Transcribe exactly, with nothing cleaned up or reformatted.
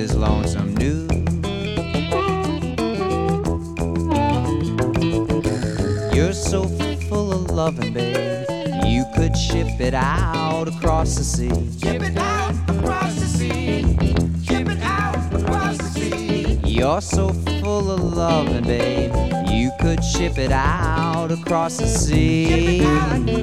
is lonesome news. You're so full of loving, babe, you could ship it out across the sea. Ship it out across the sea. Ship it out across the sea. You're so full of loving, babe, you could ship it out across the sea. Ship it out